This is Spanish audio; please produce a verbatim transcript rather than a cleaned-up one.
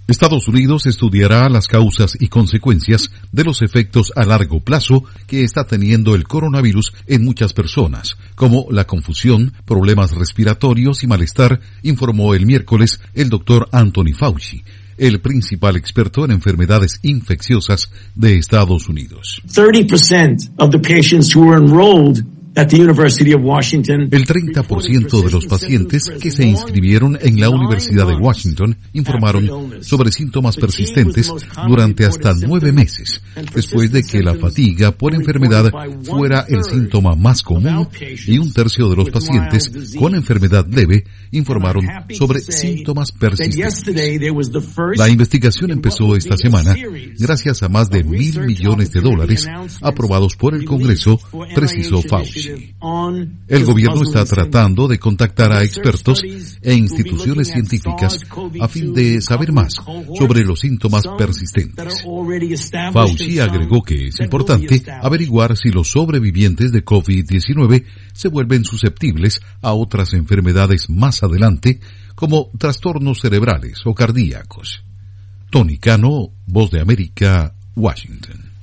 Estados Unidos estudiará las causas y consecuencias de los efectos a largo plazo que está teniendo el coronavirus en muchas personas, como la confusión, problemas respiratorios y malestar, informó el miércoles el doctor Anthony Fauci, el principal experto en enfermedades infecciosas de Estados Unidos. thirty percent of the patients who were enrolled at the University of Washington. El treinta por ciento de los pacientes que se inscribieron en la Universidad de Washington informaron sobre síntomas persistentes durante hasta nueve meses, después de que la fatiga por enfermedad fuera el síntoma más común, y un tercio de los pacientes con enfermedad leve informaron sobre síntomas persistentes. La investigación empezó esta semana gracias a más de mil millones de dólares aprobados por el Congreso, precisó Fauci. El gobierno está tratando de contactar a expertos e instituciones científicas a fin de saber más sobre los síntomas persistentes. Fauci agregó que es importante averiguar si los sobrevivientes de COVID diecinueve se vuelven susceptibles a otras enfermedades más adelante, como trastornos cerebrales o cardíacos. Tony Cano, Voz de América, Washington.